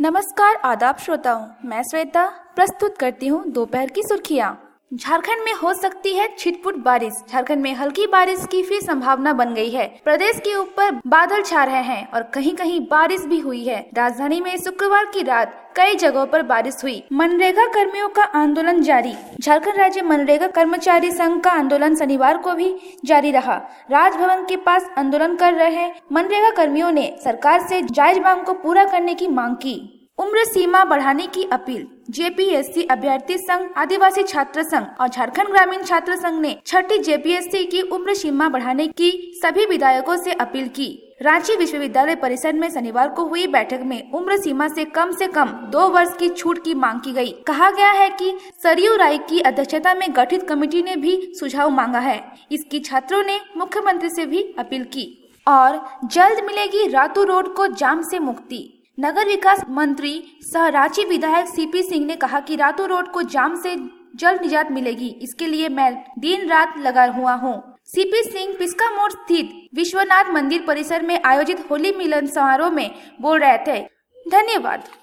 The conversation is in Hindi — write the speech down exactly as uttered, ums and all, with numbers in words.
नमस्कार आदाब श्रोताओं, मैं श्वेता प्रस्तुत करती हूँ दोपहर की सुर्खियाँ। झारखंड में हो सकती है छिटपुट बारिश। झारखंड में हल्की बारिश की फिर संभावना बन गई है। प्रदेश के ऊपर बादल छा रहे हैं और कहीं कहीं बारिश भी हुई है। राजधानी में शुक्रवार की रात कई जगहों पर बारिश हुई। मनरेगा कर्मियों का आंदोलन जारी। झारखंड राज्य मनरेगा कर्मचारी संघ का आंदोलन शनिवार को भी जारी रहा। राजभवन के पास आंदोलन कर रहे मनरेगा कर्मियों ने सरकार से जायज मांग को पूरा करने की मांग की। उम्र सीमा बढ़ाने की अपील। जेपीएससी अभ्यर्थी संघ, आदिवासी छात्र संघ और झारखंड ग्रामीण छात्र संघ ने छठी जेपीएससी की उम्र सीमा बढ़ाने की सभी विधायकों से अपील की। रांची विश्वविद्यालय परिसर में शनिवार को हुई बैठक में उम्र सीमा से कम से कम दो वर्ष की छूट की मांग की गई। कहा गया है कि सरयू राय की अध्यक्षता में गठित कमेटी ने भी सुझाव मांगा है। इसकी छात्रों ने मुख्यमंत्री से भी अपील की। और जल्द मिलेगी रातू रोड को जाम से मुक्ति। नगर विकास मंत्री सह रांची विधायक सीपी सिंह ने कहा कि रातू रोड को जाम से जल्द निजात मिलेगी। इसके लिए मैं दिन रात लगा हुआ हूँ। सीपी सिंह पिस्का मोड़ स्थित विश्वनाथ मंदिर परिसर में आयोजित होली मिलन समारोह में बोल रहे थे। धन्यवाद।